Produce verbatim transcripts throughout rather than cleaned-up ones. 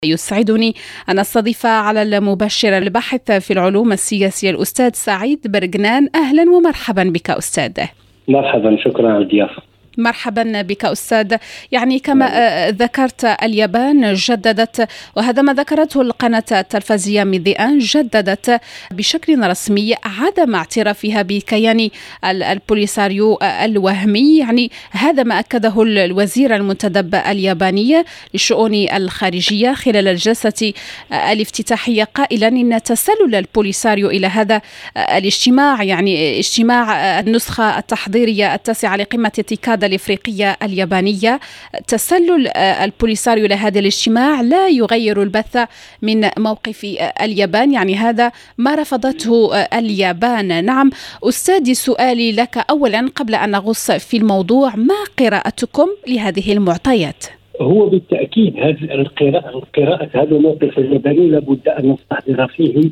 يسعدني أن أستضيف على المباشر الباحث في العلوم السياسية الأستاذ سعيد برقنان. أهلا ومرحبا بك أستاذ. مرحبا، شكرا على الضيافة. مرحبا بك أستاذ. يعني كما ذكرت اليابان جددت، وهذا ما ذكرته القناة التلفزيونية ميديان، جددت بشكل رسمي عدم اعترافها بكيان البوليساريو الوهمي. يعني هذا ما أكده الوزير المنتدب الياباني للشؤون الخارجية خلال الجلسة الافتتاحية، قائلا إن تسلل البوليساريو إلى هذا الاجتماع، يعني اجتماع النسخة التحضيرية التاسعة لقمة تيكاد الإفريقية اليابانية، تسلل البوليساريو لهذا الاجتماع لا يغير البث من موقف اليابان. يعني هذا ما رفضته اليابان. نعم أستاذي، سؤالي لك أولا قبل أن نغوص في الموضوع، ما قراءتكم لهذه المعطيات؟ هو بالتأكيد هذه القراءة قراءة هذا الموقف الياباني لابد أن نستحضر فيه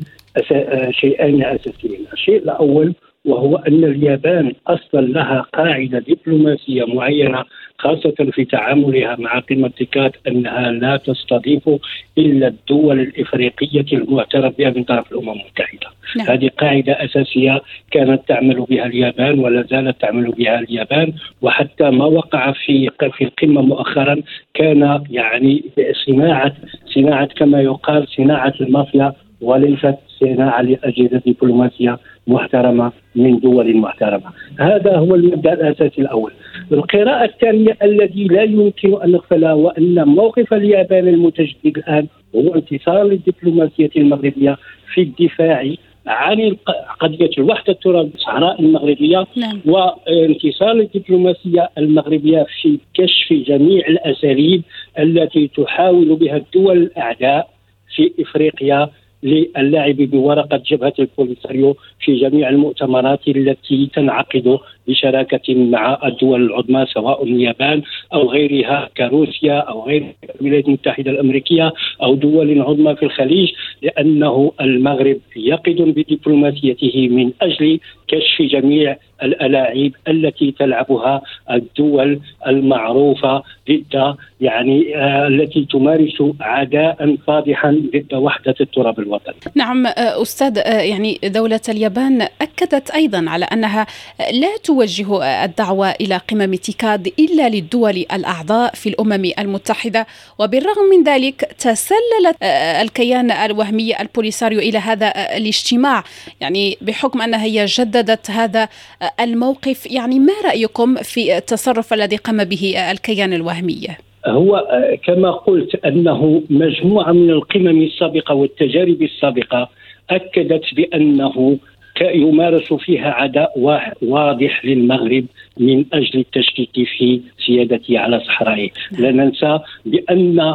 شيئين أساسيين. الشيء الأول وهو أن اليابان أصلا لها قاعدة دبلوماسية معينة، خاصة في تعاملها مع قمة تيكاد، أنها لا تستضيف إلا الدول الإفريقية المعترف بها من طرف الأمم المتحدة. نعم. هذه قاعدة أساسية كانت تعمل بها اليابان ولا زالت تعمل بها اليابان، وحتى ما وقع في في القمة مؤخرا كان يعني صناعة صناعة كما يقال صناعة المافيا، وليست صناعة لأجهزة دبلوماسية محترمة من دول محترمة. هذا هو المبدأ الأساسي الأول. القراءة الثانية الذي لا يمكن أن نغفلها، وأن موقف اليابان المتجدد الآن هو انتصار للدبلوماسية المغربية في الدفاع عن قضية الوحدة الترابية الصحراء المغربية. نعم. وانتصار الدبلوماسية المغربية في كشف جميع الأساليب التي تحاول بها الدول الأعداء في إفريقيا للعب بورقة جبهة البوليساريو في جميع المؤتمرات التي تنعقد بشراكة مع الدول العظمى، سواء اليابان أو غيرها كروسيا أو غير الولايات المتحدة الأمريكية أو دول عظمى في الخليج، لأنه المغرب يقظ بدبلوماسيته من أجل كشف جميع الألاعيب التي تلعبها الدول المعروفة ضد يعني آه التي تمارس عداء فاضحا ضد وحدة التراب الوطني. نعم أستاذ، يعني دولة اليابان أكدت أيضا على أنها لا توجه الدعوة إلى قمم تيكاد إلا للدول الأعضاء في الأمم المتحدة، وبالرغم من ذلك تسللت الكيان الوهمي البوليساريو إلى هذا الاجتماع، يعني بحكم أنها هي جددت هذا الموقف. يعني ما رأيكم في التصرف الذي قام به الكيان الوهمي؟ هو كما قلت أنه مجموعة من القمم السابقة والتجارب السابقة أكدت بأنه يمارس فيها عداء واضح للمغرب من أجل التشكيك في سيادته على صحرائه. لا ننسى بأن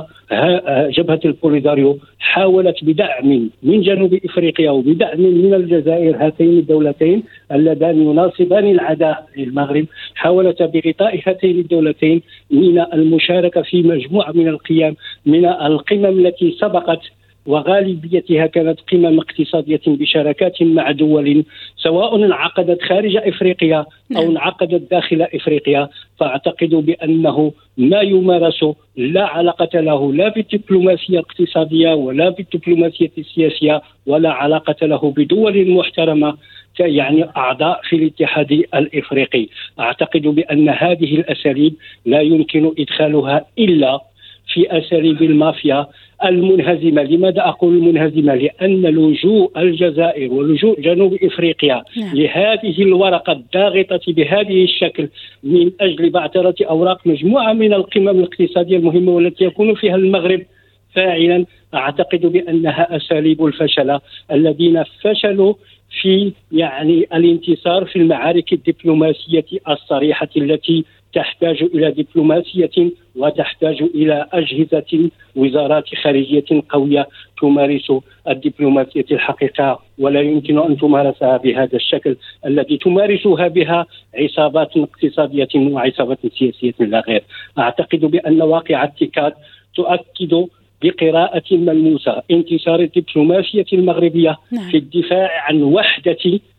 جبهة البوليساريو حاولت بدعم من جنوب إفريقيا وبدعم من الجزائر، هاتين الدولتين اللذان يناصبان العداء للمغرب، حاولت بغطاء هاتين الدولتين من المشاركة في مجموعة من القيام من القمم التي سبقت، وغالبيتها كانت قمم اقتصادية بشراكات مع دول سواء انعقدت خارج إفريقيا أو انعقدت داخل إفريقيا. فأعتقد بأنه ما يمارس لا علاقة له لا بالدبلوماسية الاقتصادية ولا بالدبلوماسية السياسية، ولا علاقة له بدول محترمة يعني أعضاء في الاتحاد الإفريقي. أعتقد بأن هذه الأساليب لا يمكن إدخالها إلا في أساليب المافيا المنهزمة. لماذا أقول المنهزمة؟ لأن لجوء الجزائر ولجوء جنوب إفريقيا نعم. لهذه الورقة الضاغطة بهذه الشكل من أجل بعثرة أوراق مجموعة من القمم الاقتصادية المهمة والتي يكون فيها المغرب فاعلا، أعتقد بأنها أساليب الفشل الذين فشلوا في يعني الانتصار في المعارك الدبلوماسية الصريحة التي تحتاج إلى دبلوماسية وتحتاج إلى أجهزة وزارات خارجية قوية تمارس الدبلوماسية الحقيقة، ولا يمكن أن تمارسها بهذا الشكل الذي تمارسها بها عصابات اقتصادية وعصابات سياسية لا غير. أعتقد بأن واقعة تيكاد تؤكد بقراءة ملموسة انتصار الدبلوماسية المغربية في الدفاع عن وحدة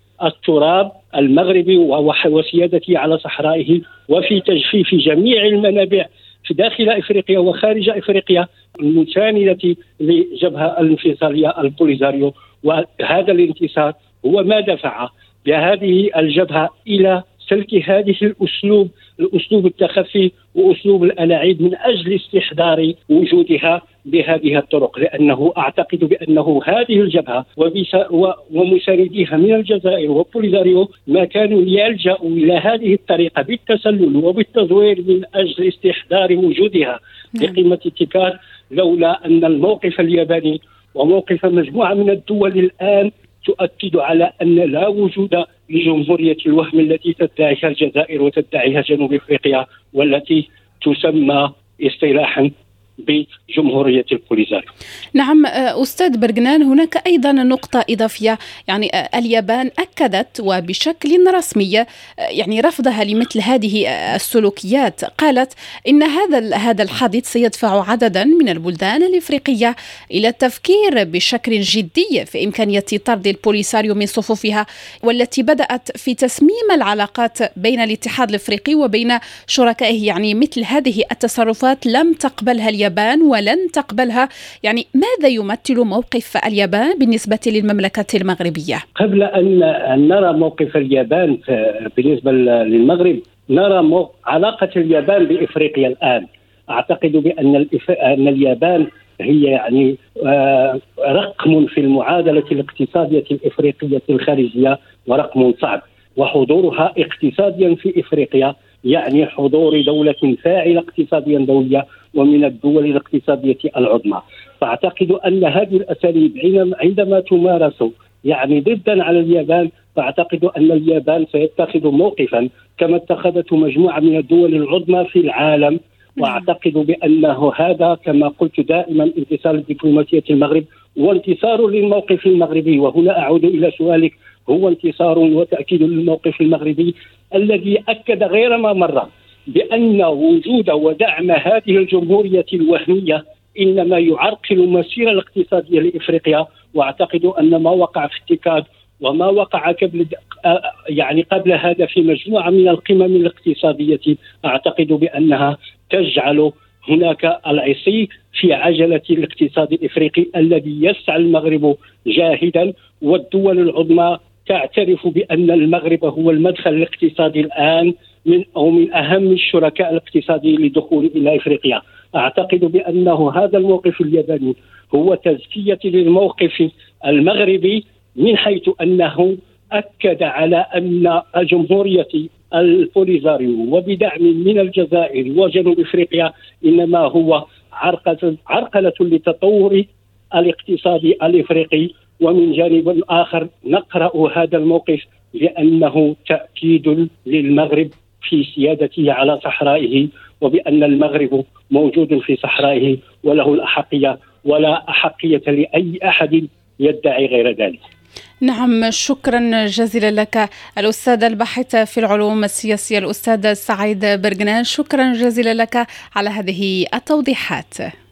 التراب المغربي وسيادته على صحرائه، وفي تجفيف جميع المنابع في داخل إفريقيا وخارج إفريقيا المساندة لجبهة الانفصالية البوليزاريو. وهذا الانتصار هو ما دفع بهذه الجبهة إلى سلك هذه الأسلوب الأسلوب التخفي وأسلوب الألاعيب من أجل استحضار وجودها بهذه الطرق، لأنه أعتقد بأنه هذه الجبهة ومسانديها من الجزائر وبوليزاريو ما كانوا يلجأوا إلى هذه الطريقة بالتسلل وبالتزوير من أجل استحضار وجودها بقمة التكار، لولا أن الموقف الياباني وموقف مجموعة من الدول الآن تؤكد على أن لا وجود لجمهورية الوهم التي تدعيها الجزائر وتدعيها جنوب أفريقيا والتي تسمى اصطلاحا بجمهورية البوليزاريو. نعم أستاذ برغنان، هناك أيضا نقطة إضافية، يعني اليابان أكدت وبشكل رسمي يعني رفضها لمثل هذه السلوكيات. قالت إن هذا هذا الحادث سيدفع عددا من البلدان الإفريقية إلى التفكير بشكل جدي في إمكانية طرد البوليساريو من صفوفها، والتي بدأت في تسميم العلاقات بين الاتحاد الإفريقي وبين شركائه. يعني مثل هذه التصرفات لم تقبلها اليابان اليابان ولن تقبلها. يعني ماذا يمثل موقف اليابان بالنسبة للمملكة المغربية؟ قبل أن نرى موقف اليابان بالنسبة للمغرب، نرى علاقة اليابان بإفريقيا الآن. أعتقد بأن الإف... أن اليابان هي يعني رقم في المعادلة الاقتصادية الإفريقية الخارجية، ورقم صعب، وحضورها اقتصاديا في إفريقيا يعني حضور دولة فاعلة اقتصاديا دولية ومن الدول الاقتصادية العظمى. فأعتقد أن هذه الأساليب عندما تمارس يعني ضدا على اليابان، فأعتقد أن اليابان سيتخذ موقفا كما اتخذته مجموعة من الدول العظمى في العالم. وأعتقد بأنه هذا كما قلت دائما انتصار دبلوماسية المغرب وانتصار للموقف المغربي. وهنا أعود إلى سؤالك، هو انتصار وتأكيد للموقف المغربي الذي أكد غير ما مرة بأن وجود ودعم هذه الجمهورية الوهمية إنما يعرقل المسيرة الاقتصادية لإفريقيا. وأعتقد أن ما وقع في التكاد وما وقع قبل يعني قبل هذا في مجموعة من القمم الاقتصادية، أعتقد بأنها تجعل هناك العصي في عجلة الاقتصاد الإفريقي الذي يسعى المغرب جاهدا، والدول العظمى تعترف بأن المغرب هو المدخل الاقتصادي الآن من أو من أهم الشركاء الاقتصاديين للدخول إلى إفريقيا. أعتقد بأنه هذا الموقف الياباني هو تزكية للموقف المغربي، من حيث أنه أكد على أن الجمهورية البوليزاريو وبدعم من الجزائر وجنوب إفريقيا إنما هو عرقلة لتطور الاقتصاد الإفريقي. ومن جانب آخر نقرأ هذا الموقف لأنه تأكيد للمغرب في سيادته على صحرائه، وبأن المغرب موجود في صحرائه وله الأحقية، ولا أحقية لأي أحد يدعي غير ذلك. نعم، شكرا جزيلا لك الأستاذ الباحث في العلوم السياسية الأستاذ سعيد برغنان، شكرا جزيلا لك على هذه التوضيحات.